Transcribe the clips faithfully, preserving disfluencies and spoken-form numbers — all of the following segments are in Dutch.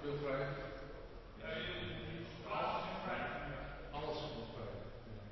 heel vrij. Alles is vrij. Ja.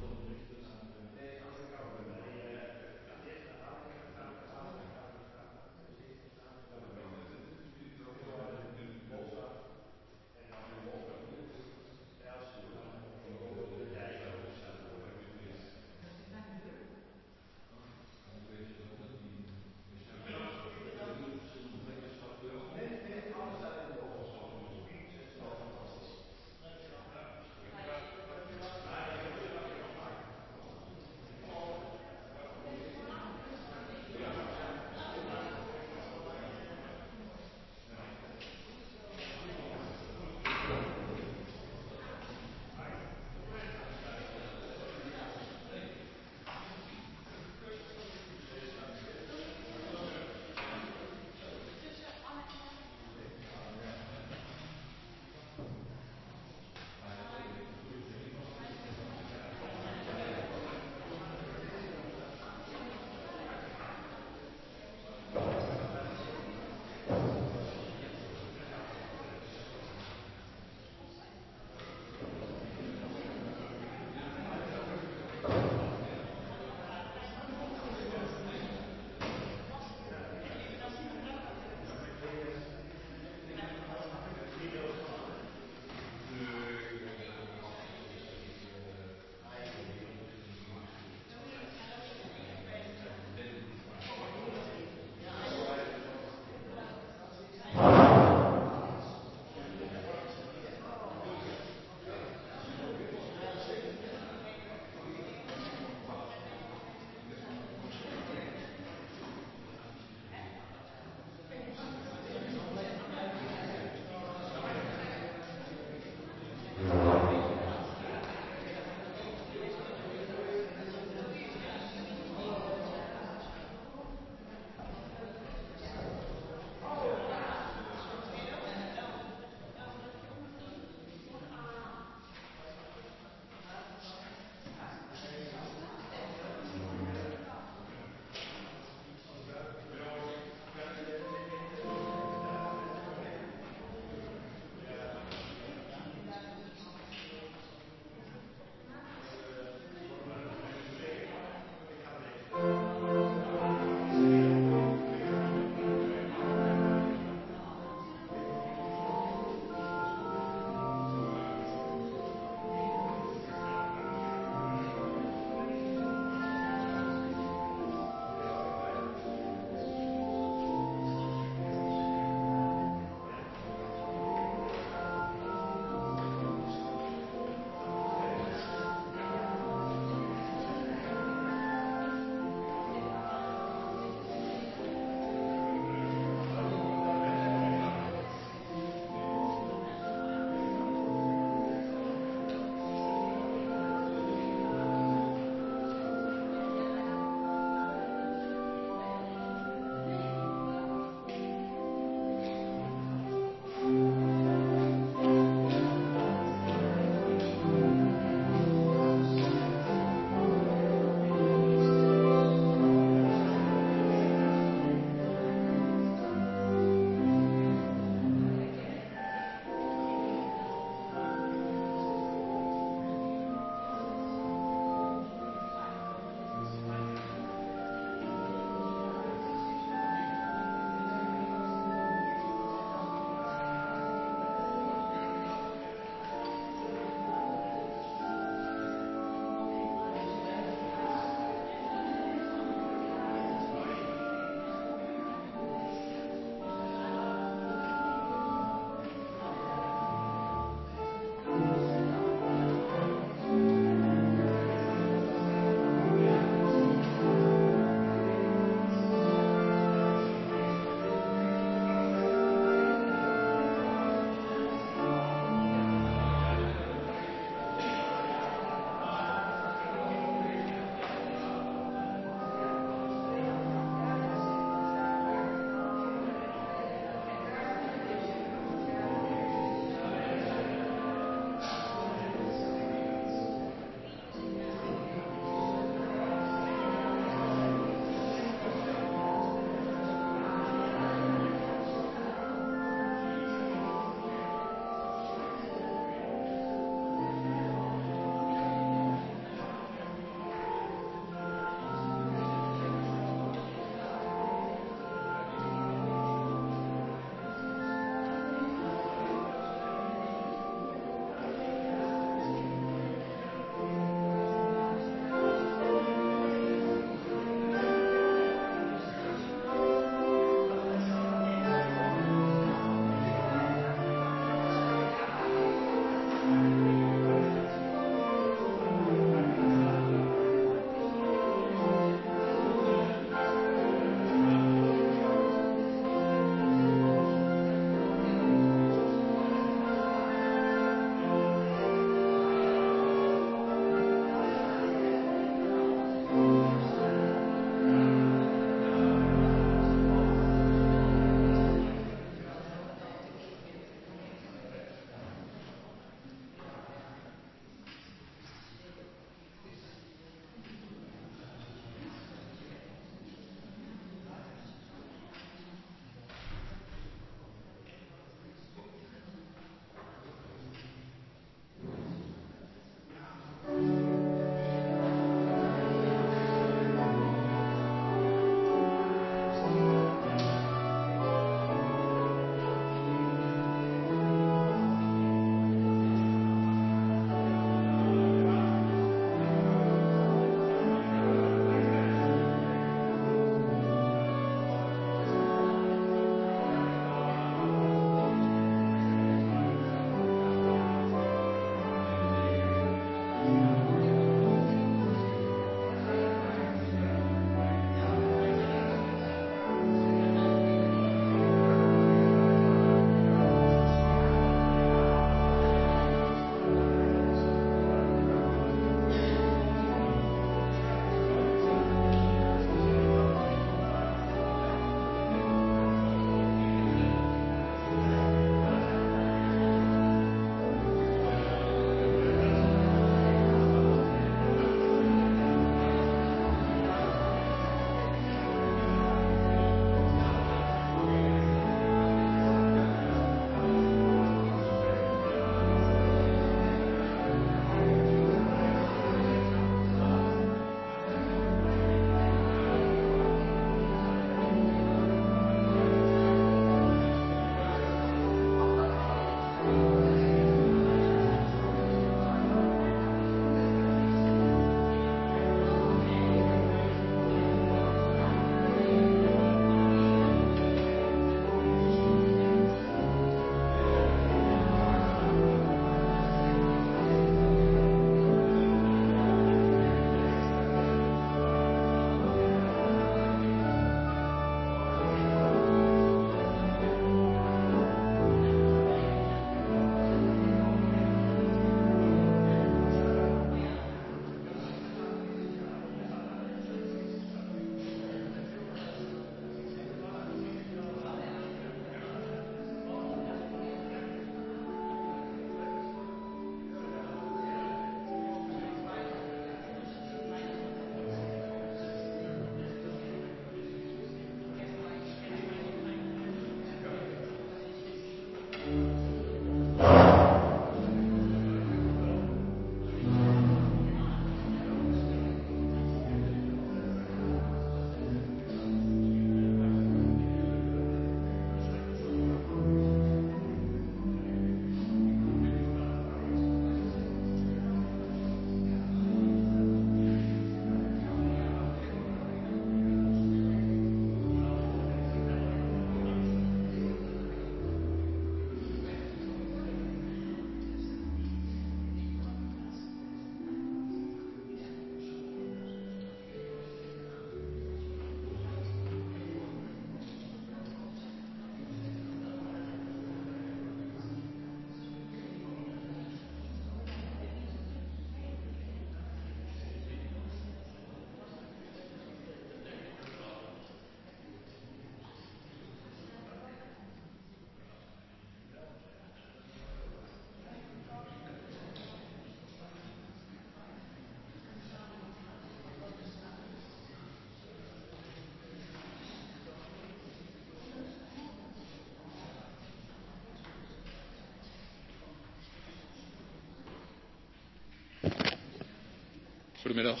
Goedemiddag.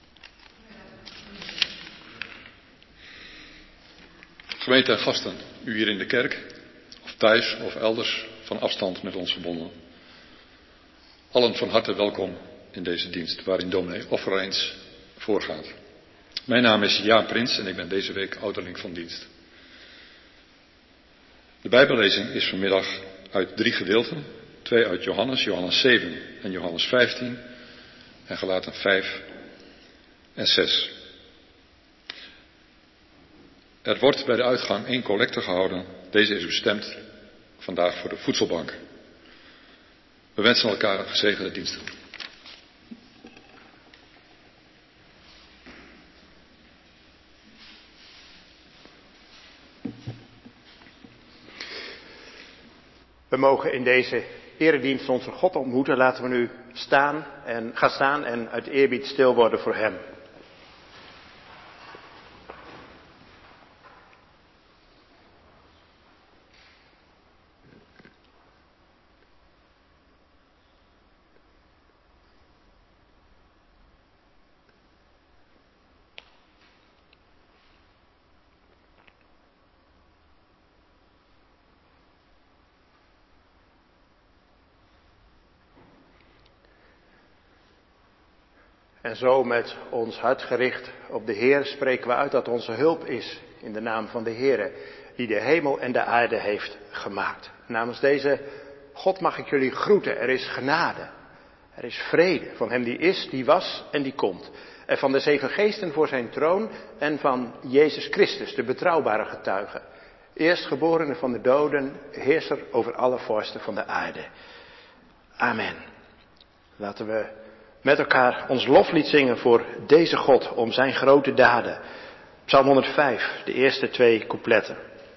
Gemeente en gasten, u hier in de kerk, of thuis of elders van afstand met ons verbonden. Allen van harte welkom in deze dienst waarin dominee Offereins voorgaat. Mijn naam is Jaap Prins en ik ben deze week ouderling van dienst. De Bijbellezing is vanmiddag uit drie gedeelten. Twee uit Johannes, Johannes zeven en Johannes vijftien en Galaten vijf en zes. Er wordt bij de uitgang één collecte gehouden. Deze is bestemd vandaag voor de voedselbank. We wensen elkaar een gezegende dienst toe. We mogen in deze eredienst onze God ontmoeten. Laten we nu staan en gaan staan en uit eerbied stil worden voor Hem. En zo met ons hart gericht op de Heer spreken we uit dat onze hulp is in de naam van de Heer, die de hemel en de aarde heeft gemaakt. Namens deze God mag ik jullie groeten. Er is genade, er is vrede van Hem die is, die was en die komt. En van de zeven geesten voor zijn troon en van Jezus Christus, de betrouwbare getuige. Eerstgeborene van de doden, heerser over alle vorsten van de aarde. Amen. Laten we met elkaar ons loflied zingen voor deze God om zijn grote daden. Psalm honderdvijf, de eerste twee coupletten.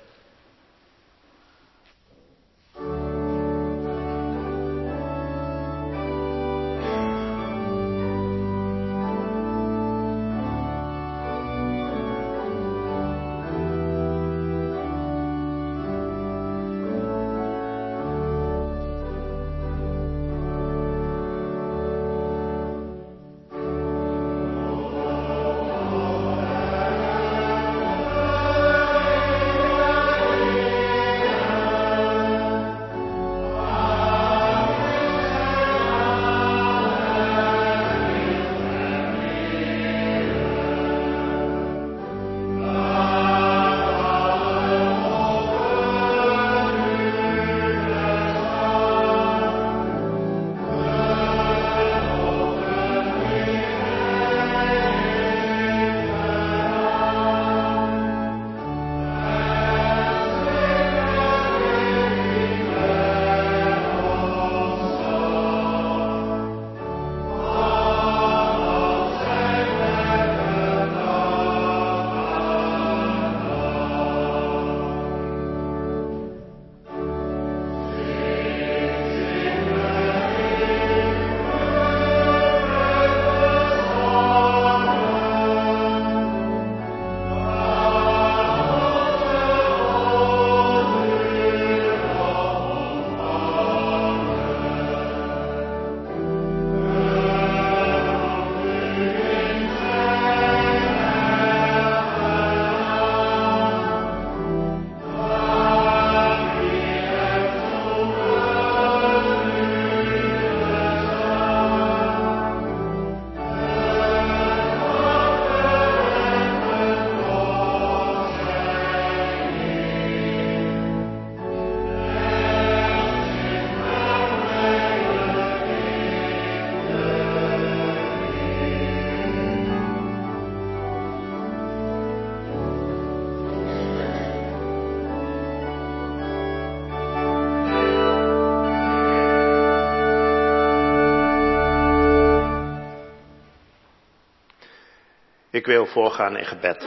Ik wil voorgaan in gebed.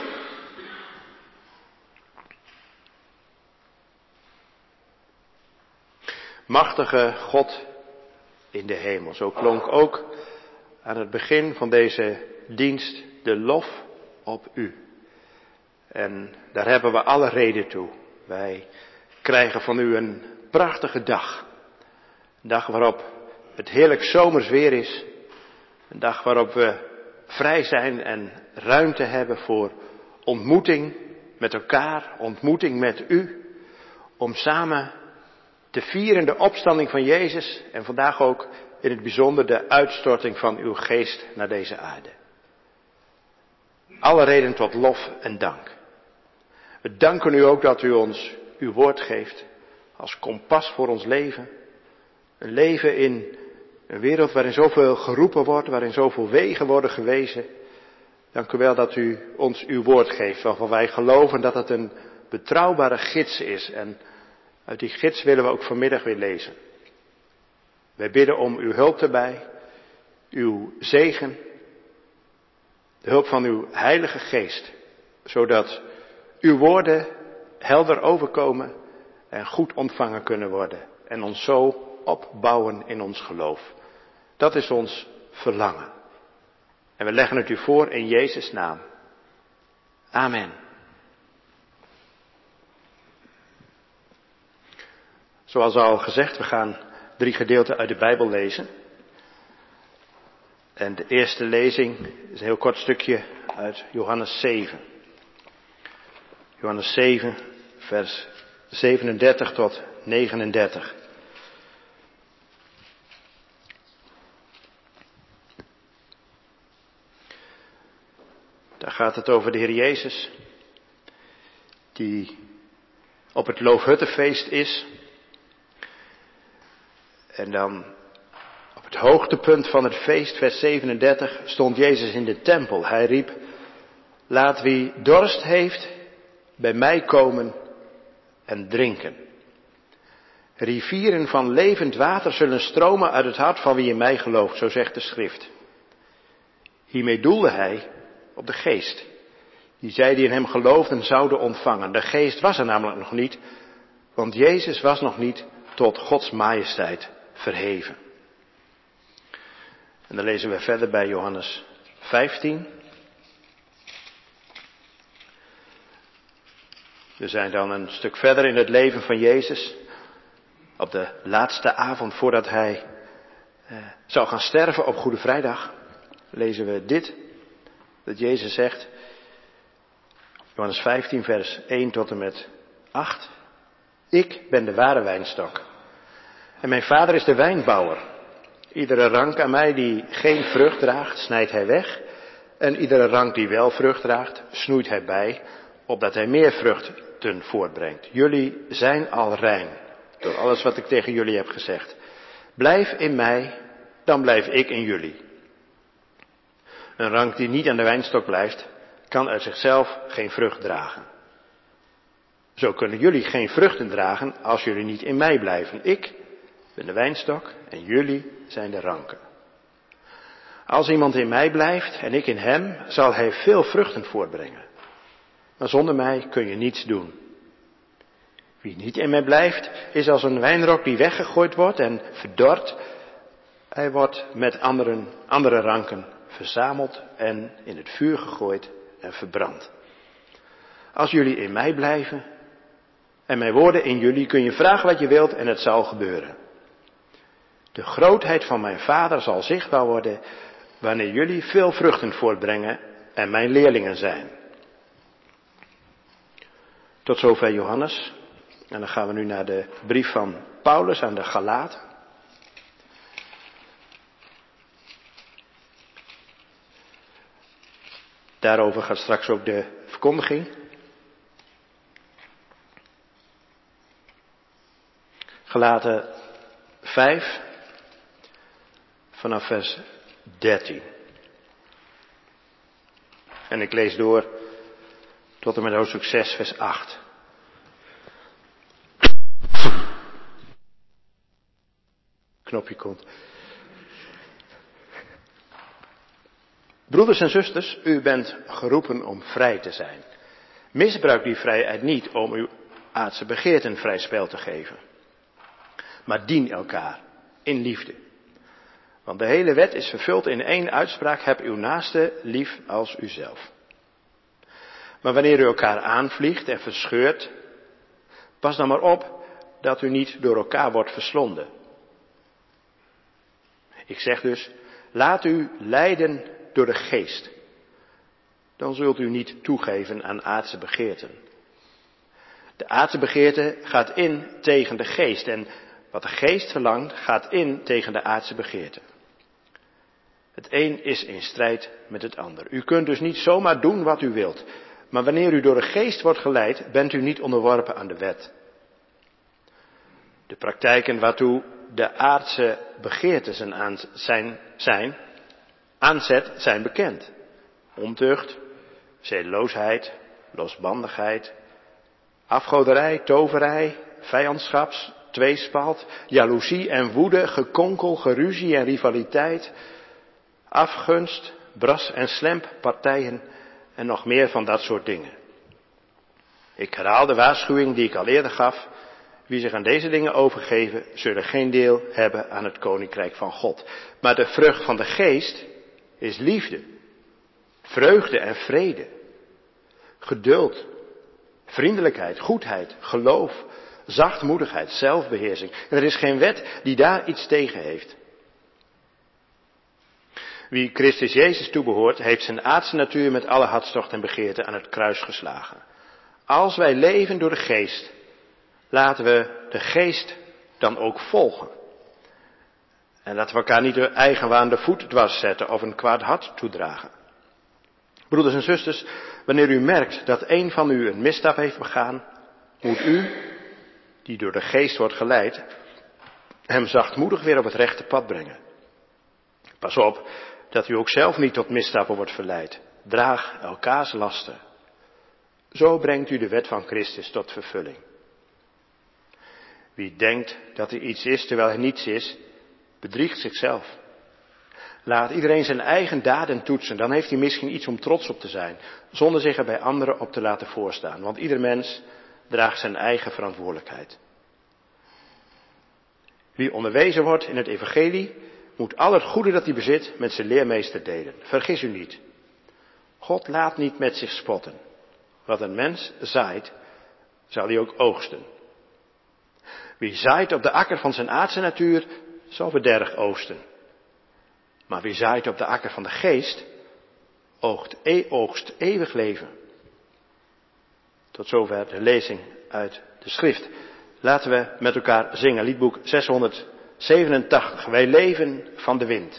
Machtige God in de hemel. Zo klonk ook aan het begin van deze dienst de lof op u. En daar hebben we alle reden toe. Wij krijgen van u een prachtige dag. Een dag waarop het heerlijk zomers weer is. Een dag waarop we vrij zijn en ruimte hebben voor ontmoeting met elkaar, ontmoeting met u, om samen te vieren de opstanding van Jezus en vandaag ook in het bijzonder de uitstorting van uw geest naar deze aarde. Alle reden tot lof en dank. We danken u ook dat u ons uw woord geeft als kompas voor ons leven. Een leven in een wereld waarin zoveel geroepen wordt, waarin zoveel wegen worden gewezen. Dank u wel dat u ons uw woord geeft, waarvan wij geloven dat het een betrouwbare gids is. En uit die gids willen we ook vanmiddag weer lezen. Wij bidden om uw hulp erbij, uw zegen, de hulp van uw Heilige Geest, zodat uw woorden helder overkomen en goed ontvangen kunnen worden en ons zo opbouwen in ons geloof. Dat is ons verlangen. En we leggen het u voor in Jezus' naam. Amen. Zoals al gezegd, we gaan drie gedeelten uit de Bijbel lezen. En de eerste lezing is een heel kort stukje uit Johannes zeven. Johannes zeven, vers zevenendertig tot negenendertig. Daar gaat het over de Heer Jezus, die op het Loofhuttenfeest is. En dan op het hoogtepunt van het feest, vers zevenendertig, stond Jezus in de tempel. Hij riep, laat wie dorst heeft bij mij komen en drinken. Rivieren van levend water zullen stromen uit het hart van wie in mij gelooft, zo zegt de schrift. Hiermee doelde hij op de geest, die zij die in hem geloofden zouden ontvangen. De geest was er namelijk nog niet, want Jezus was nog niet tot Gods majesteit verheven. En dan lezen we verder bij Johannes vijftien. We zijn dan een stuk verder in het leven van Jezus. Op de laatste avond voordat hij eh, zou gaan sterven op Goede Vrijdag, lezen we dit. Dat Jezus zegt, Johannes vijftien vers één tot en met acht. Ik ben de ware wijnstok. En mijn vader is de wijnbouwer. Iedere rank aan mij die geen vrucht draagt, snijdt hij weg. En iedere rank die wel vrucht draagt, snoeit hij bij, opdat hij meer vruchten voortbrengt. Jullie zijn al rein, door alles wat ik tegen jullie heb gezegd. Blijf in mij, dan blijf ik in jullie. Een rank die niet aan de wijnstok blijft, kan uit zichzelf geen vrucht dragen. Zo kunnen jullie geen vruchten dragen als jullie niet in mij blijven. Ik ben de wijnstok en jullie zijn de ranken. Als iemand in mij blijft en ik in hem, zal hij veel vruchten voortbrengen. Maar zonder mij kun je niets doen. Wie niet in mij blijft, is als een wijnrok die weggegooid wordt en verdort. Hij wordt met anderen, andere ranken verzameld en in het vuur gegooid en verbrand. Als jullie in mij blijven en mijn woorden in jullie, kun je vragen wat je wilt en het zal gebeuren. De grootheid van mijn Vader zal zichtbaar worden wanneer jullie veel vruchten voortbrengen en mijn leerlingen zijn. Tot zover Johannes. En dan gaan we nu naar de brief van Paulus aan de Galaten. Daarover gaat straks ook de verkondiging. Galaten vijf, vanaf vers dertien. En ik lees door tot en met hoofdstuk zes, vers acht. Knopje komt. Broeders en zusters, u bent geroepen om vrij te zijn. Misbruik die vrijheid niet om uw aardse begeerten vrij spel te geven. Maar dien elkaar in liefde. Want de hele wet is vervuld in één uitspraak: heb uw naaste lief als uzelf. Maar wanneer u elkaar aanvliegt en verscheurt, pas dan maar op dat u niet door elkaar wordt verslonden. Ik zeg dus, laat u leiden door de geest, dan zult u niet toegeven aan aardse begeerten. De aardse begeerte gaat in tegen de geest en wat de geest verlangt gaat in tegen de aardse begeerte. Het een is in strijd met het ander. U kunt dus niet zomaar doen wat u wilt, maar wanneer u door de geest wordt geleid, bent u niet onderworpen aan de wet. De praktijken waartoe de aardse begeerten aan zijn, zijn, aanzet zijn bekend. Ontucht, zedeloosheid, losbandigheid, afgoderij, toverij, vijandschaps, tweespalt, jaloezie en woede, gekonkel, geruzie en rivaliteit, afgunst, bras en slemp, partijen en nog meer van dat soort dingen. Ik herhaal de waarschuwing die ik al eerder gaf. Wie zich aan deze dingen overgeven, zullen geen deel hebben aan het koninkrijk van God. Maar de vrucht van de geest is liefde, vreugde en vrede, geduld, vriendelijkheid, goedheid, geloof, zachtmoedigheid, zelfbeheersing. En er is geen wet die daar iets tegen heeft. Wie Christus Jezus toebehoort, heeft zijn aardse natuur met alle hartstocht en begeerte aan het kruis geslagen. Als wij leven door de geest, laten we de geest dan ook volgen. En laten we elkaar niet de eigenwaan de voet dwars zetten of een kwaad hart toedragen. Broeders en zusters, wanneer u merkt dat een van u een misstap heeft begaan, moet u, die door de geest wordt geleid, hem zachtmoedig weer op het rechte pad brengen. Pas op dat u ook zelf niet tot misstappen wordt verleid. Draag elkaars lasten. Zo brengt u de wet van Christus tot vervulling. Wie denkt dat er iets is terwijl er niets is, bedriegt zichzelf. Laat iedereen zijn eigen daden toetsen, dan heeft hij misschien iets om trots op te zijn, zonder zich er bij anderen op te laten voorstaan. Want ieder mens draagt zijn eigen verantwoordelijkheid. Wie onderwezen wordt in het evangelie, moet al het goede dat hij bezit met zijn leermeester delen. Vergis u niet. God laat niet met zich spotten. Wat een mens zaait, zal hij ook oogsten. Wie zaait op de akker van zijn aardse natuur, zal verderf oogsten. Maar wie zaait op de akker van de geest, oogst, e- oogst eeuwig leven. Tot zover de lezing uit de schrift. Laten we met elkaar zingen, liedboek zeshonderdzevenentachtig. Wij leven van de wind.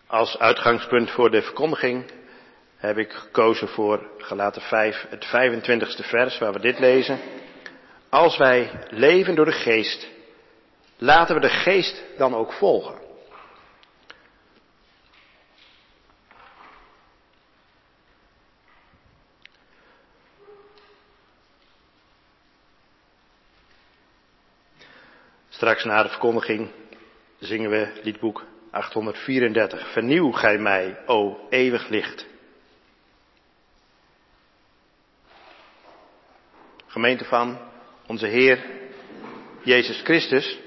Als uitgangspunt voor de verkondiging heb ik gekozen voor Galaten vijf, het vijfentwintigste vers waar we dit lezen. Als wij leven door de geest, laten we de geest dan ook volgen. Straks na de verkondiging zingen we liedboek achthonderdvierendertig. Vernieuw gij mij, o eeuwig licht. Gemeente van onze Heer Jezus Christus.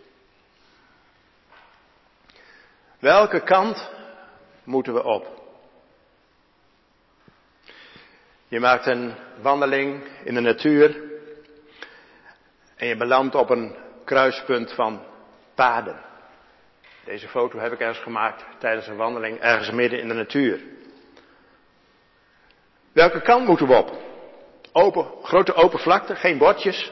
Welke kant moeten we op? Je maakt een wandeling in de natuur en je belandt op een kruispunt van paden. Deze foto heb ik ergens gemaakt tijdens een wandeling ergens midden in de natuur. Welke kant moeten we op? Open, grote open vlakte, geen bordjes.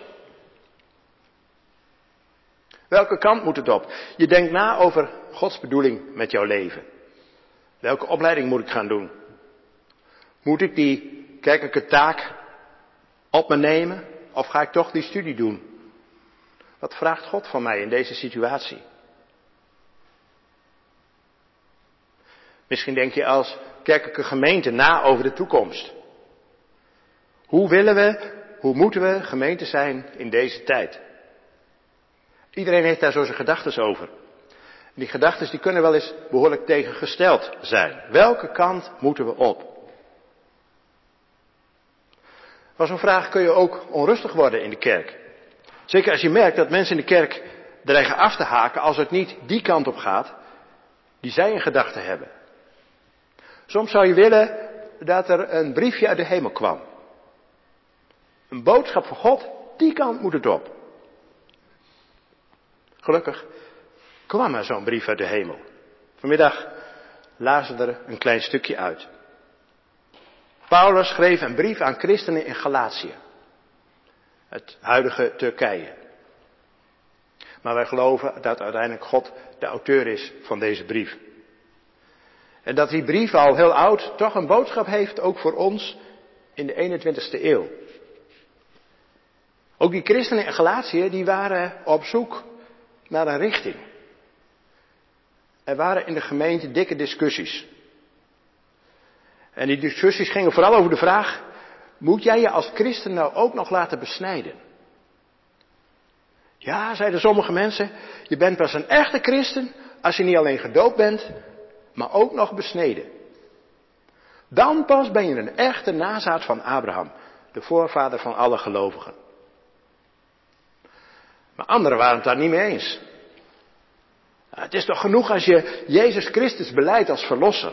Welke kant moet het op? Je denkt na over Gods bedoeling met jouw leven. Welke opleiding moet ik gaan doen? Moet ik die kerkelijke taak op me nemen? Of ga ik toch die studie doen? Wat vraagt God van mij in deze situatie? Misschien denk je als kerkelijke gemeente na over de toekomst. Hoe willen we, hoe moeten we gemeente zijn in deze tijd? Iedereen heeft daar zo zijn gedachten over. Die gedachten die kunnen wel eens behoorlijk tegengesteld zijn. Welke kant moeten we op? Van zo'n vraag kun je ook onrustig worden in de kerk. Zeker als je merkt dat mensen in de kerk dreigen af te haken als het niet die kant op gaat die zij in gedachten hebben. Soms zou je willen dat er een briefje uit de hemel kwam. Een boodschap van God, die kant moet het op. Gelukkig kwam er zo'n brief uit de hemel. Vanmiddag lazen we er een klein stukje uit. Paulus schreef een brief aan christenen in Galatië. Het huidige Turkije. Maar wij geloven dat uiteindelijk God de auteur is van deze brief. En dat die brief al heel oud toch een boodschap heeft, ook voor ons in de eenentwintigste eeuw. Ook die christenen in Galatië, die waren op zoek naar een richting. Er waren in de gemeente dikke discussies. En die discussies gingen vooral over de vraag, moet jij je als christen nou ook nog laten besnijden? Ja, zeiden sommige mensen, je bent pas een echte christen als je niet alleen gedoopt bent, maar ook nog besneden. Dan pas ben je een echte nazaat van Abraham, de voorvader van alle gelovigen. Maar anderen waren het daar niet mee eens. Het is toch genoeg als je Jezus Christus belijdt als verlosser.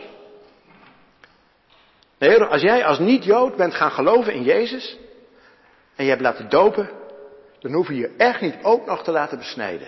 Nee, als jij als niet-Jood bent gaan geloven in Jezus en je hebt laten dopen, dan hoef je je echt niet ook nog te laten besnijden.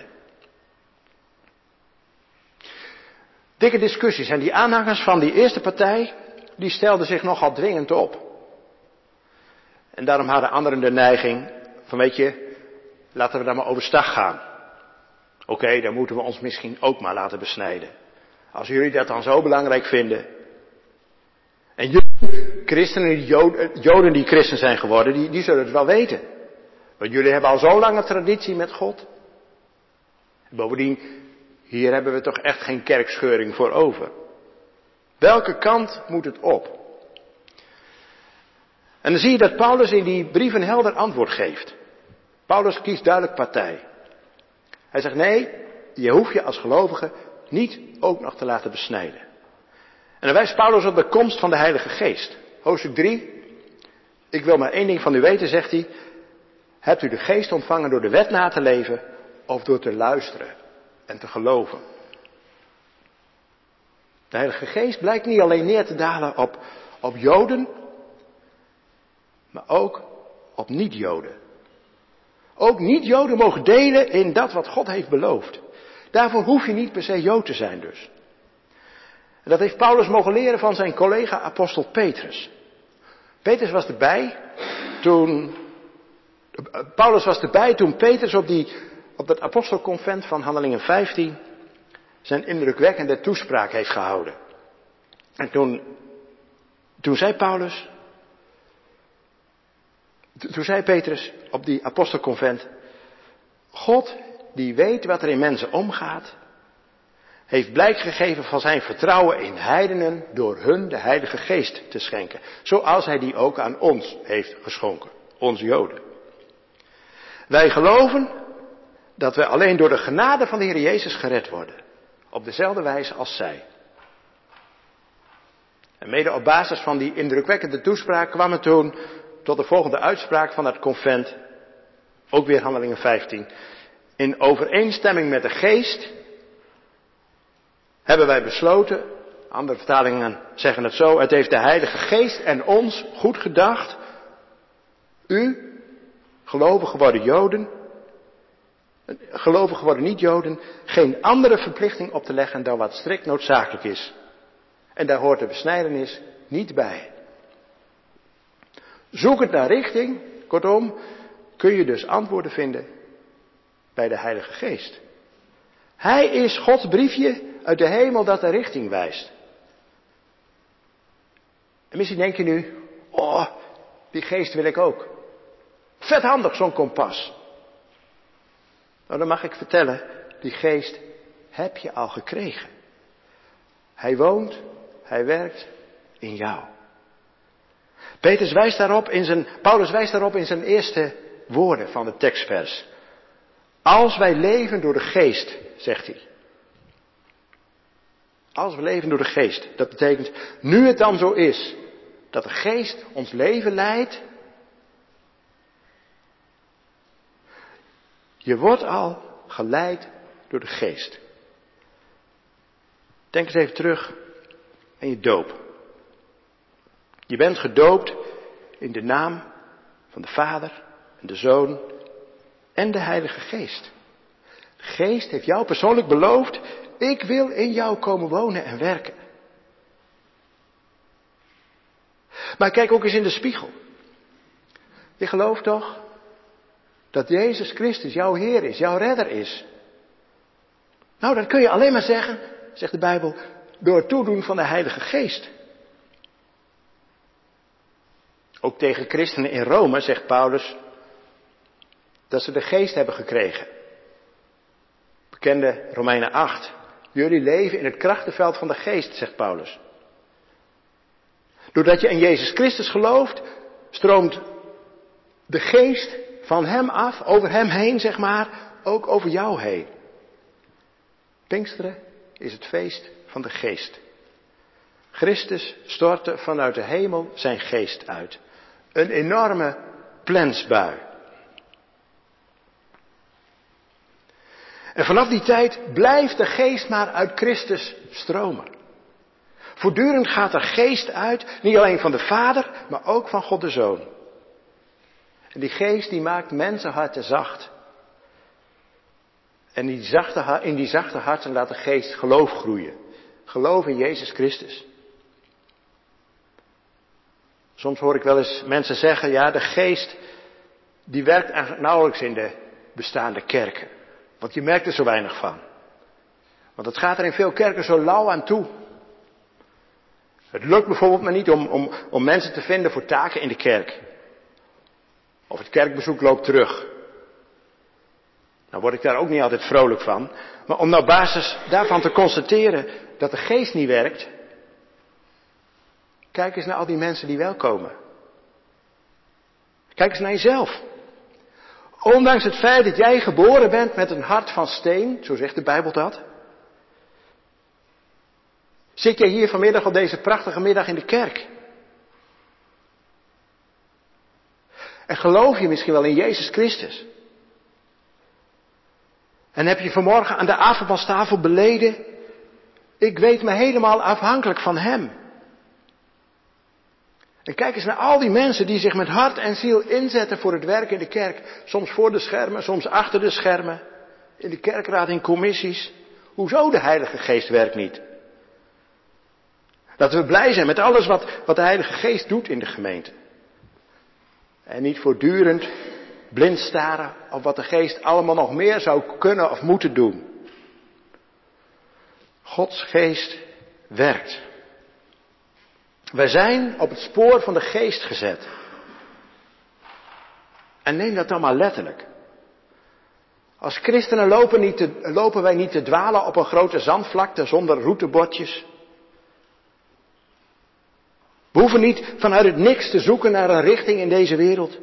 Dikke discussies en die aanhangers van die eerste partij, die stelden zich nogal dwingend op. En daarom hadden anderen de neiging van, weet je, laten we daar maar overstag gaan. Oké, okay, dan moeten we ons misschien ook maar laten besnijden. Als jullie dat dan zo belangrijk vinden. En jullie, christenen, die Joden, Joden die christen zijn geworden, die, die zullen het wel weten. Want jullie hebben al zo'n lange traditie met God. Bovendien, hier hebben we toch echt geen kerkscheuring voor over. Welke kant moet het op? En dan zie je dat Paulus in die brief een helder antwoord geeft. Paulus kiest duidelijk partij. Hij zegt nee, je hoeft je als gelovige niet ook nog te laten besnijden. En dan wijst Paulus op de komst van de Heilige Geest. Hoofdstuk drie. Ik wil maar één ding van u weten, zegt hij. Hebt u de Geest ontvangen door de wet na te leven of door te luisteren en te geloven? De Heilige Geest blijkt niet alleen neer te dalen op, op Joden, maar ook op niet-Joden. Ook niet-Joden mogen delen in dat wat God heeft beloofd. Daarvoor hoef je niet per se Jood te zijn dus. En dat heeft Paulus mogen leren van zijn collega apostel Petrus. Petrus was erbij toen, Paulus was erbij toen Petrus op, die, op dat apostelconvent van Handelingen vijftien zijn indrukwekkende toespraak heeft gehouden. En toen, toen zei Paulus, toen zei Petrus op die apostelconvent, God die weet wat er in mensen omgaat, heeft blijk gegeven van zijn vertrouwen in heidenen door hun de Heilige Geest te schenken. Zoals hij die ook aan ons heeft geschonken, ons Joden. Wij geloven dat wij alleen door de genade van de Heer Jezus gered worden. Op dezelfde wijze als zij. En mede op basis van die indrukwekkende toespraak kwam het toen tot de volgende uitspraak van het convent. Ook weer Handelingen vijftien. In overeenstemming met de geest hebben wij besloten, andere vertalingen zeggen het zo, het heeft de Heilige Geest en ons goed gedacht, u, gelovig geworden Joden, gelovig geworden niet-Joden, geen andere verplichting op te leggen dan wat strikt noodzakelijk is. En daar hoort de besnijdenis niet bij. Zoek het naar richting, kortom, kun je dus antwoorden vinden bij de Heilige Geest. Hij is Gods briefje uit de hemel dat de richting wijst. En misschien denk je nu, oh, die geest wil ik ook. Vet handig, zo'n kompas. Nou, dan mag ik vertellen, die geest heb je al gekregen. Hij woont, hij werkt in jou. Petrus wijst daarop in zijn, Paulus wijst daarop in zijn eerste woorden van de tekstvers. Als wij leven door de geest, zegt hij. Als we leven door de geest. Dat betekent, nu het dan zo is, dat de geest ons leven leidt. Je wordt al geleid door de geest. Denk eens even terug aan je doop. Je bent gedoopt in de naam van de Vader en de Zoon en de Heilige Geest. De Geest heeft jou persoonlijk beloofd, ik wil in jou komen wonen en werken. Maar kijk ook eens in de spiegel. Je gelooft toch dat Jezus Christus jouw Heer is, jouw redder is. Nou, dat kun je alleen maar zeggen, zegt de Bijbel, door het toedoen van de Heilige Geest. Ook tegen christenen in Rome zegt Paulus dat ze de Geest hebben gekregen. Bekende Romeinen acht. Jullie leven in het krachtenveld van de Geest, zegt Paulus. Doordat je in Jezus Christus gelooft, stroomt de Geest van Hem af, over Hem heen, zeg maar, ook over jou heen. Pinksteren is het feest van de Geest. Christus stortte vanuit de hemel zijn Geest uit. Een enorme plensbui. En vanaf die tijd blijft de Geest maar uit Christus stromen. Voortdurend gaat er Geest uit, niet alleen van de Vader, maar ook van God de Zoon. En die Geest die maakt mensenharten zacht. En die zachte, in die zachte harten laat de Geest geloof groeien. Geloof in Jezus Christus. Soms hoor ik wel eens mensen zeggen, ja, de Geest die werkt eigenlijk nauwelijks in de bestaande kerken. Want je merkt er zo weinig van. Want het gaat er in veel kerken zo lauw aan toe. Het lukt bijvoorbeeld maar niet om, om, om mensen te vinden voor taken in de kerk. Of het kerkbezoek loopt terug. Nou word ik daar ook niet altijd vrolijk van. Maar om nou op basis daarvan te constateren dat de Geest niet werkt. Kijk eens naar al die mensen die wel komen. Kijk eens naar jezelf. Ondanks het feit dat jij geboren bent met een hart van steen, zo zegt de Bijbel dat. Zit jij hier vanmiddag op deze prachtige middag in de kerk? En geloof je misschien wel in Jezus Christus? En heb je vanmorgen aan de avondmaalstafel beleden, ik weet me helemaal afhankelijk van Hem. En kijk eens naar al die mensen die zich met hart en ziel inzetten voor het werk in de kerk. Soms voor de schermen, soms achter de schermen. In de kerkraad, in commissies. Hoezo de Heilige Geest werkt niet? Laten we blij zijn met alles wat, wat de Heilige Geest doet in de gemeente. En niet voortdurend blind staren op wat de Geest allemaal nog meer zou kunnen of moeten doen. Gods geest werkt. Wij zijn op het spoor van de geest gezet. En neem dat dan maar letterlijk. Als christenen lopen, niet te, lopen wij niet te dwalen op een grote zandvlakte zonder routebordjes. We hoeven niet vanuit het niks te zoeken naar een richting in deze wereld.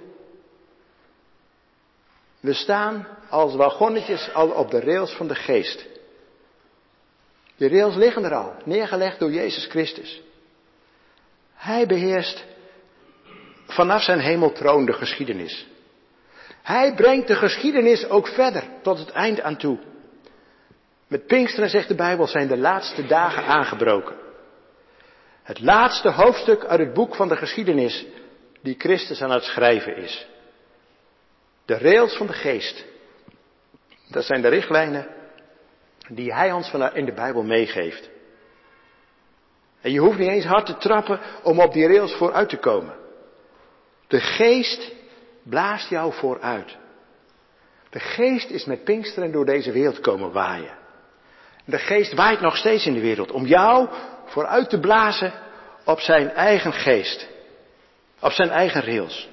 We staan als wagonnetjes al op de rails van de geest. Die rails liggen er al, neergelegd door Jezus Christus. Hij beheerst vanaf zijn hemeltroon de geschiedenis. Hij brengt de geschiedenis ook verder, tot het eind aan toe. Met Pinksteren, zegt de Bijbel, zijn de laatste dagen aangebroken. Het laatste hoofdstuk uit het boek van de geschiedenis die Christus aan het schrijven is. De rails van de geest. Dat zijn de richtlijnen die hij ons in de Bijbel meegeeft. En je hoeft niet eens hard te trappen om op die rails vooruit te komen. De geest blaast jou vooruit. De geest is met Pinksteren door deze wereld komen waaien. De geest waait nog steeds in de wereld om jou vooruit te blazen op zijn eigen geest. Op zijn eigen rails.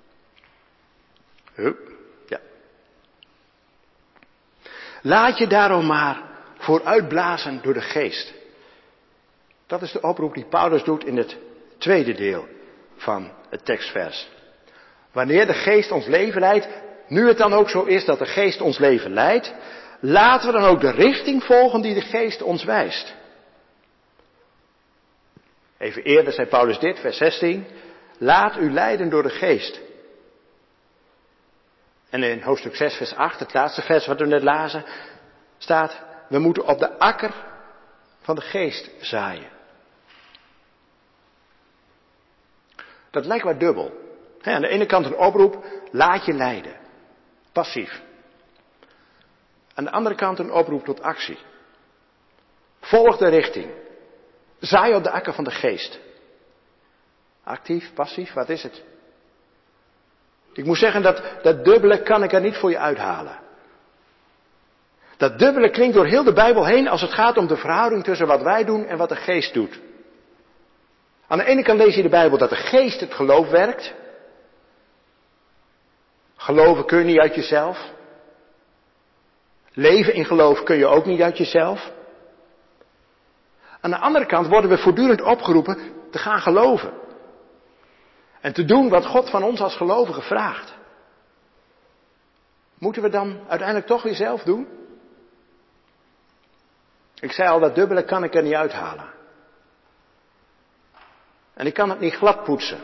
Hup, ja. Laat je daarom maar vooruitblazen door de geest. Dat is de oproep die Paulus doet in het tweede deel van het tekstvers. Wanneer de geest ons leven leidt, nu het dan ook zo is dat de geest ons leven leidt, laten we dan ook de richting volgen die de geest ons wijst. Even eerder zei Paulus dit, vers zestien. Laat u leiden door de geest. En in hoofdstuk zes, vers acht, het laatste vers wat we net lazen, staat, we moeten op de akker van de geest zaaien. Dat lijkt wat dubbel. He, aan de ene kant een oproep, laat je leiden. Passief. Aan de andere kant een oproep tot actie. Volg de richting. Zaai op de akker van de geest. Actief, passief, wat is het? Ik moet zeggen, dat, dat dubbele kan ik er niet voor je uithalen. Dat dubbele klinkt door heel de Bijbel heen als het gaat om de verhouding tussen wat wij doen en wat de geest doet. Aan de ene kant lees je in de Bijbel dat de geest het geloof werkt. Geloven kun je niet uit jezelf. Leven in geloof kun je ook niet uit jezelf. Aan de andere kant worden we voortdurend opgeroepen te gaan geloven. En te doen wat God van ons als gelovigen vraagt. Moeten we dan uiteindelijk toch weer zelf doen? Ik zei al, dat dubbele kan ik er niet uithalen. En ik kan het niet glad poetsen.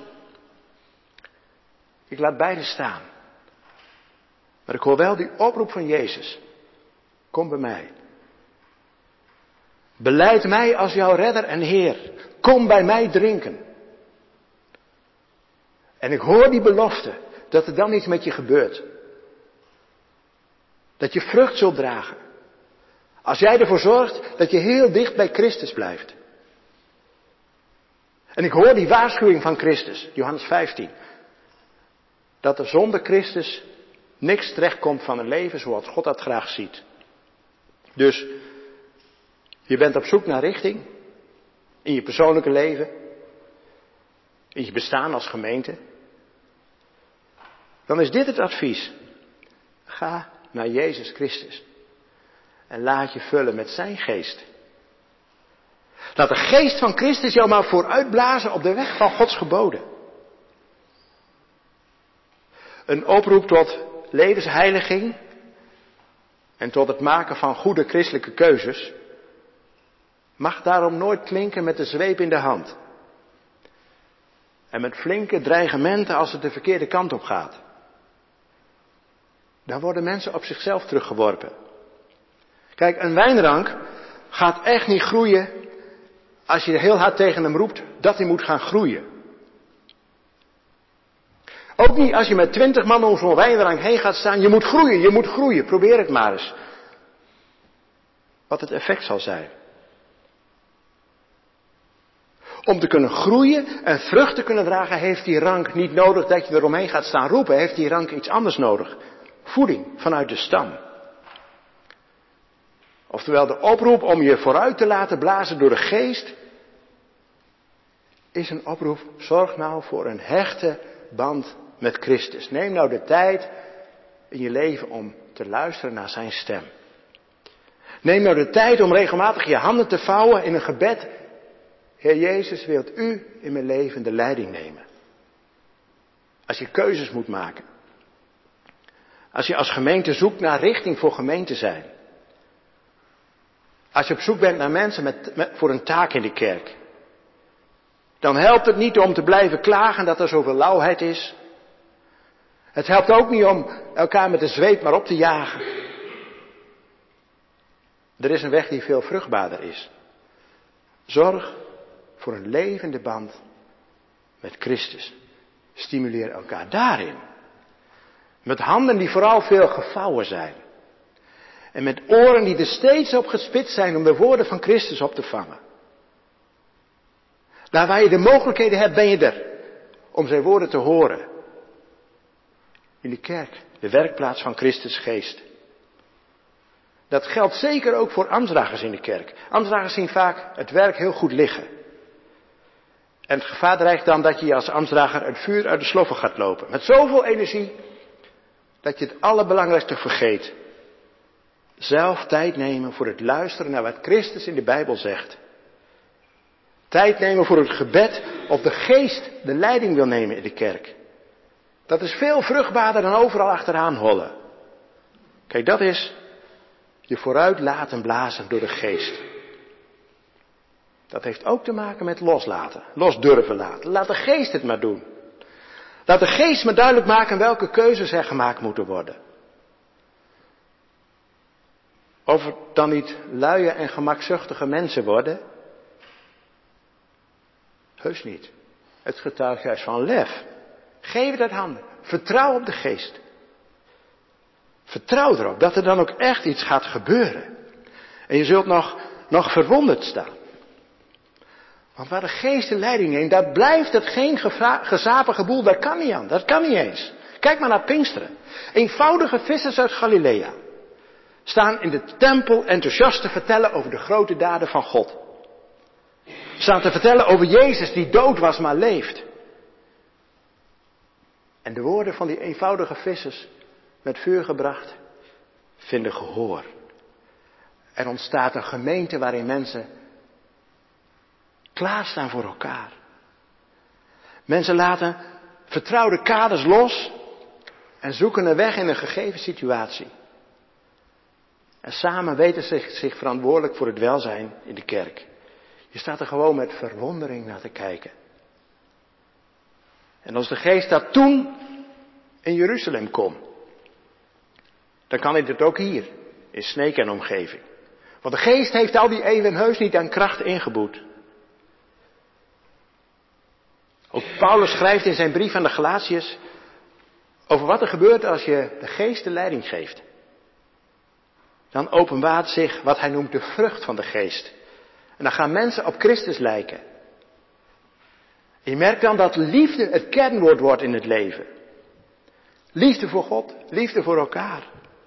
Ik laat beide staan. Maar ik hoor wel die oproep van Jezus. Kom bij mij. Belijd mij als jouw redder en Heer. Kom bij mij drinken. En ik hoor die belofte dat er dan iets met je gebeurt. Dat je vrucht zult dragen. Als jij ervoor zorgt dat je heel dicht bij Christus blijft. En ik hoor die waarschuwing van Christus, Johannes vijftien. Dat er zonder Christus niks terechtkomt van een leven zoals God dat graag ziet. Dus je bent op zoek naar richting. In je persoonlijke leven. In je bestaan als gemeente. Dan is dit het advies. Ga naar Jezus Christus. En laat je vullen met zijn geest. Laat de geest van Christus jou maar vooruitblazen op de weg van Gods geboden. Een oproep tot levensheiliging en tot het maken van goede christelijke keuzes mag daarom nooit klinken met de zweep in de hand. En met flinke dreigementen als het de verkeerde kant op gaat. Dan worden mensen op zichzelf teruggeworpen. Kijk, een wijnrank gaat echt niet groeien als je heel hard tegen hem roept dat hij moet gaan groeien. Ook niet als je met twintig man om zo'n wijnrank heen gaat staan. Je moet groeien, je moet groeien. Probeer het maar eens. Wat het effect zal zijn. Om te kunnen groeien en vrucht te kunnen dragen heeft die rank niet nodig dat je eromheen gaat staan roepen. Heeft die rank iets anders nodig. Voeding vanuit de stam. Oftewel de oproep om je vooruit te laten blazen door de geest, is een oproep, zorg nou voor een hechte band met Christus. Neem nou de tijd in je leven om te luisteren naar zijn stem. Neem nou de tijd om regelmatig je handen te vouwen in een gebed. Heer Jezus, wilt u in mijn leven de leiding nemen? Als je keuzes moet maken. Als je als gemeente zoekt naar richting voor gemeente zijn. Als je op zoek bent naar mensen met, met, voor een taak in de kerk. Dan helpt het niet om te blijven klagen dat er zoveel lauwheid is. Het helpt ook niet om elkaar met de zweep maar op te jagen. Er is een weg die veel vruchtbaarder is. Zorg voor een levende band met Christus. Stimuleer elkaar daarin. Met handen die vooral veel gevouwen zijn. En met oren die er steeds op gespitst zijn om de woorden van Christus op te vangen. Daar waar je de mogelijkheden hebt, ben je er. Om zijn woorden te horen. In de kerk, de werkplaats van Christus geest. Dat geldt zeker ook voor ambtsdragers in de kerk. Ambtsdragers zien vaak het werk heel goed liggen. En het gevaar dreigt dan dat je als ambtsdrager het vuur uit de sloffen gaat lopen. Met zoveel energie dat je het allerbelangrijkste vergeet. Zelf tijd nemen voor het luisteren naar wat Christus in de Bijbel zegt. Tijd nemen voor het gebed of de geest de leiding wil nemen in de kerk. Dat is veel vruchtbaarder dan overal achteraan hollen. Kijk, dat is je vooruit laten blazen door de geest. Dat heeft ook te maken met loslaten. Los durven laten. Laat de geest het maar doen. Laat de geest me duidelijk maken welke keuzes er gemaakt moeten worden. Of het dan niet luie en gemakzuchtige mensen worden. Heus niet. Het getuigt juist van lef. Geef het uit handen. Vertrouw op de geest. Vertrouw erop dat er dan ook echt iets gaat gebeuren. En je zult nog, nog verwonderd staan. Want waar de geest de leiding neemt, daar blijft het geen gevra- gezapige boel. Dat kan niet aan. Dat kan niet eens. Kijk maar naar Pinksteren. Eenvoudige vissers uit Galilea staan in de tempel enthousiast te vertellen over de grote daden van God. Staan te vertellen over Jezus die dood was maar leeft. En de woorden van die eenvoudige vissers met vuur gebracht vinden gehoor. Er ontstaat een gemeente waarin mensen klaarstaan voor elkaar. Mensen laten vertrouwde kaders los en zoeken een weg in een gegeven situatie. En samen weten ze zich, zich verantwoordelijk voor het welzijn in de kerk. Je staat er gewoon met verwondering naar te kijken. En als de geest dat toen in Jeruzalem kon, dan kan hij dit ook hier, in Sneek en omgeving. Want de geest heeft al die eeuwen heus niet aan kracht ingeboet. Ook Paulus schrijft in zijn brief aan de Galatiërs over wat er gebeurt als je de geest de leiding geeft. Dan openbaart zich wat hij noemt de vrucht van de geest. En dan gaan mensen op Christus lijken. En je merkt dan dat liefde het kernwoord wordt in het leven. Liefde voor God, liefde voor elkaar.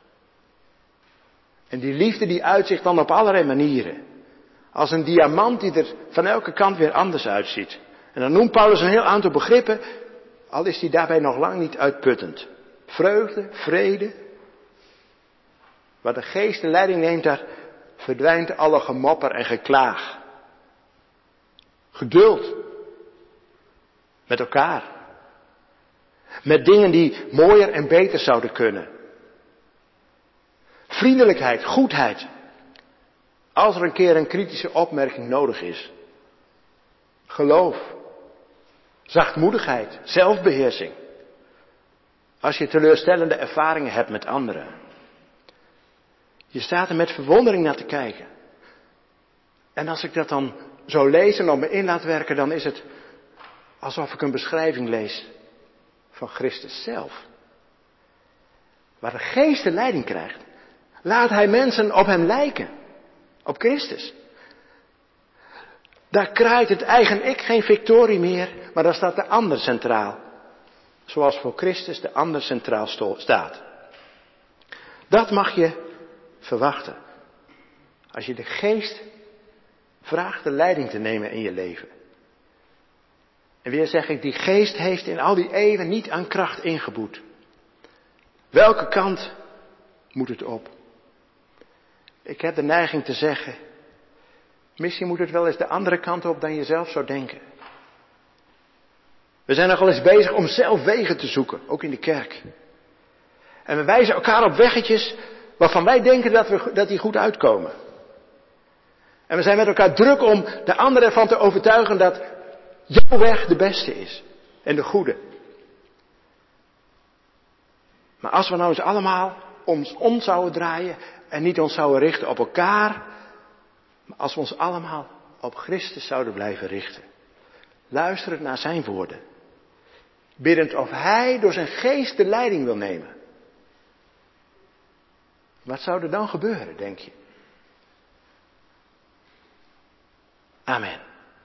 En die liefde die uitzicht dan op allerlei manieren. Als een diamant die er van elke kant weer anders uitziet. En dan noemt Paulus een heel aantal begrippen, al is die daarbij nog lang niet uitputtend. Vreugde, vrede. Waar de geest de leiding neemt, daar verdwijnt alle gemopper en geklaag. Geduld. Met elkaar. Met dingen die mooier en beter zouden kunnen. Vriendelijkheid, goedheid. Als er een keer een kritische opmerking nodig is. Geloof. Zachtmoedigheid, zelfbeheersing. Als je teleurstellende ervaringen hebt met anderen. Je staat er met verwondering naar te kijken. En als ik dat dan zo lees en op me in laat werken, dan is het alsof ik een beschrijving lees van Christus zelf. Waar de geest de leiding krijgt, laat hij mensen op hem lijken. Op Christus. Daar kraait het eigen ik geen victorie meer, maar daar staat de ander centraal. Zoals voor Christus de ander centraal staat. Dat mag je verwachten. Als je de geest vraagt de leiding te nemen in je leven. En weer zeg ik, die geest heeft in al die eeuwen niet aan kracht ingeboet. Welke kant moet het op? Ik heb de neiging te zeggen, misschien moet het wel eens de andere kant op dan je zelf zou denken. We zijn nogal eens bezig om zelf wegen te zoeken, ook in de kerk. En we wijzen elkaar op weggetjes waarvan wij denken dat, we, dat die goed uitkomen. En we zijn met elkaar druk om de anderen ervan te overtuigen dat jouw weg de beste is. En de goede. Maar als we nou eens allemaal ons om zouden draaien en niet ons zouden richten op elkaar, maar als we ons allemaal op Christus zouden blijven richten. Luisterend naar zijn woorden. Biddend of hij door zijn geest de leiding wil nemen. Wat zou er dan gebeuren, denk je? Amen.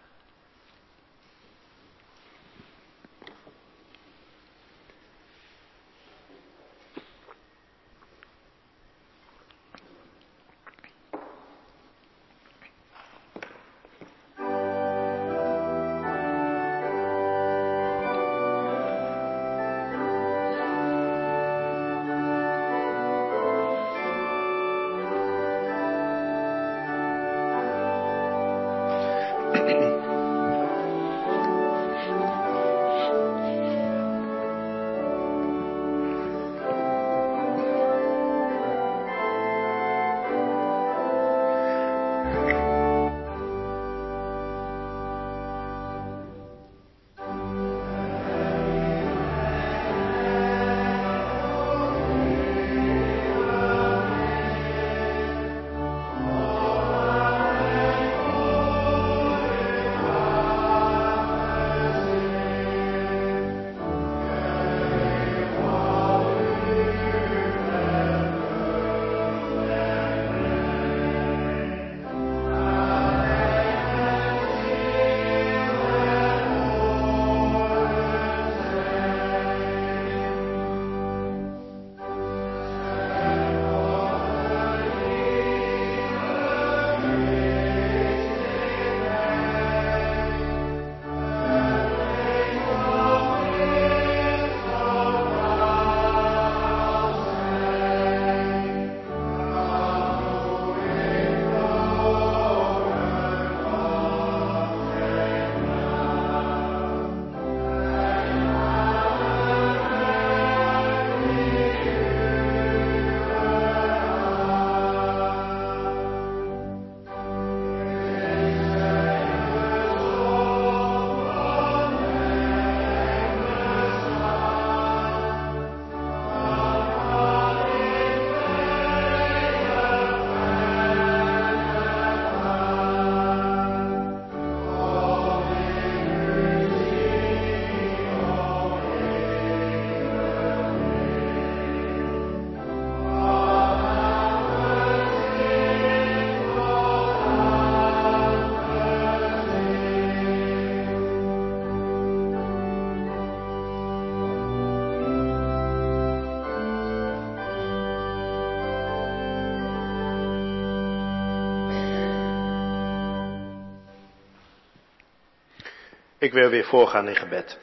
Ik wil weer voorgaan in gebed.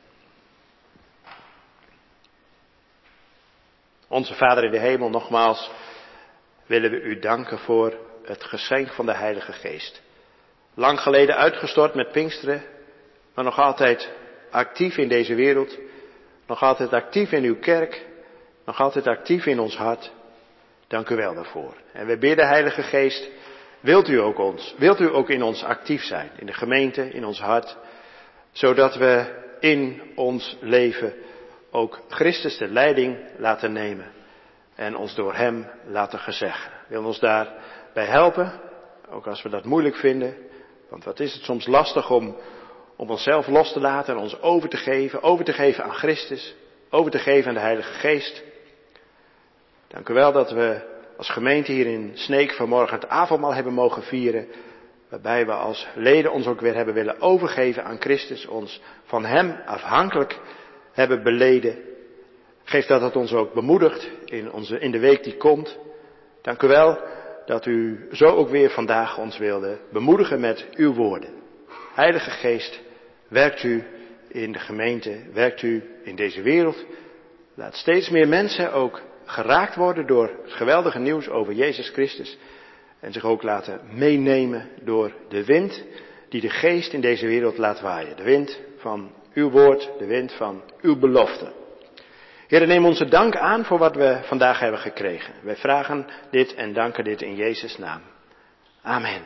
Onze Vader in de hemel, nogmaals willen we u danken voor het geschenk van de Heilige Geest. Lang geleden uitgestort met Pinksteren, maar nog altijd actief in deze wereld. Nog altijd actief in uw kerk. Nog altijd actief in ons hart. Dank u wel daarvoor. En we bidden, Heilige Geest, wilt u ook ons, wilt u ook in ons actief zijn. In de gemeente, in ons hart. Zodat we in ons leven ook Christus de leiding laten nemen. En ons door hem laten gezeggen. Wil ons daarbij helpen. Ook als we dat moeilijk vinden. Want wat is het soms lastig om, om onszelf los te laten en ons over te geven. Over te geven aan Christus. Over te geven aan de Heilige Geest. Dank u wel dat we als gemeente hier in Sneek vanmorgen het avondmaal hebben mogen vieren. Waarbij we als leden ons ook weer hebben willen overgeven aan Christus. Ons van hem afhankelijk hebben beleden. Geef dat het ons ook bemoedigt in, onze, in de week die komt. Dank u wel dat u zo ook weer vandaag ons wilde bemoedigen met uw woorden. Heilige Geest, werkt u in de gemeente, werkt u in deze wereld. Laat steeds meer mensen ook geraakt worden door het geweldige nieuws over Jezus Christus. En zich ook laten meenemen door de wind die de Geest in deze wereld laat waaien. De wind van uw woord, de wind van uw belofte. Heer, neem onze dank aan voor wat we vandaag hebben gekregen. Wij vragen dit en danken dit in Jezus' naam. Amen.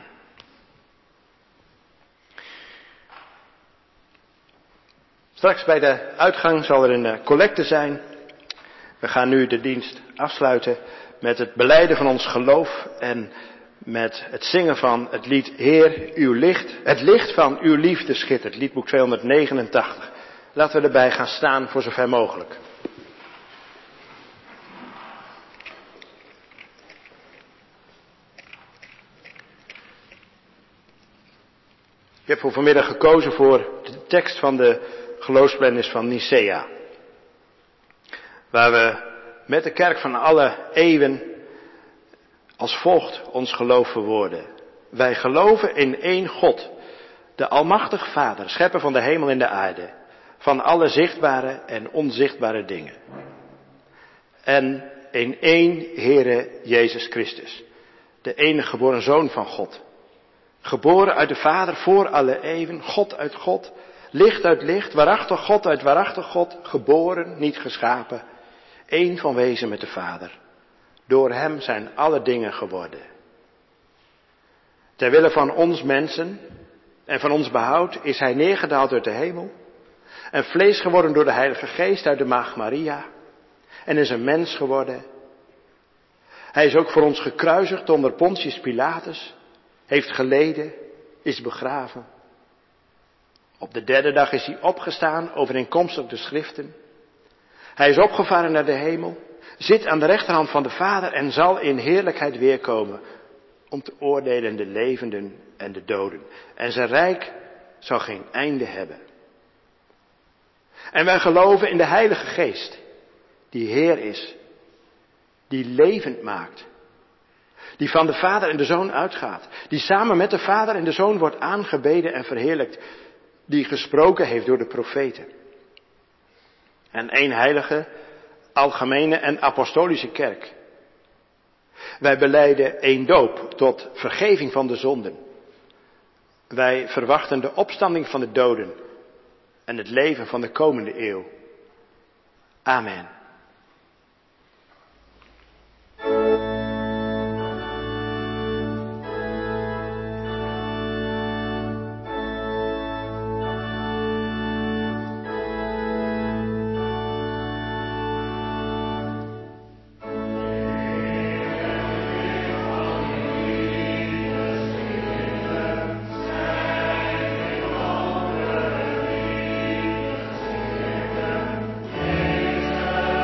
Straks bij de uitgang zal er een collecte zijn. We gaan nu de dienst afsluiten met het belijden van ons geloof en met het zingen van het lied Heer, uw licht, het licht van uw liefde schittert, liedboek tweehonderdnegenentachtig. Laten we erbij gaan staan voor zover mogelijk. Ik heb voor vanmiddag gekozen voor de tekst van de geloofsbelijdenis van Nicea. Waar we met de kerk van alle eeuwen als volgt ons geloof verwoorden. Wij geloven in één God, de almachtige Vader, schepper van de hemel en de aarde, van alle zichtbare en onzichtbare dingen. En in één Heere Jezus Christus, de enige geboren Zoon van God. Geboren uit de Vader voor alle eeuwen, God uit God, licht uit licht, waarachtig God uit waarachtig God, geboren, niet geschapen, één van wezen met de Vader. Door hem zijn alle dingen geworden. Ter wille van ons mensen en van ons behoud is hij neergedaald uit de hemel en vlees geworden door de Heilige Geest uit de Maagd Maria en is een mens geworden. Hij is ook voor ons gekruisigd onder Pontius Pilatus, heeft geleden, is begraven. Op de derde dag is hij opgestaan, overeenkomstig de schriften. Hij is opgevaren naar de hemel, zit aan de rechterhand van de Vader en zal in heerlijkheid weerkomen om te oordelen de levenden en de doden. En zijn rijk zal geen einde hebben. En wij geloven in de Heilige Geest, die Heer is, die levend maakt, die van de Vader en de Zoon uitgaat, die samen met de Vader en de Zoon wordt aangebeden en verheerlijkt, die gesproken heeft door de profeten. En één heilige, algemene en apostolische kerk. Wij belijden één doop tot vergeving van de zonden. Wij verwachten de opstanding van de doden en het leven van de komende eeuw. Amen. Amen.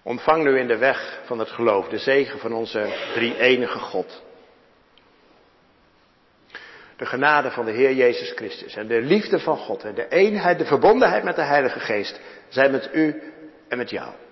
Ontvang nu in de weg van het geloof de zegen van onze drie-enige God. De genade van de Heer Jezus Christus en de liefde van God en de eenheid, de verbondenheid met de Heilige Geest zijn met u en met jou.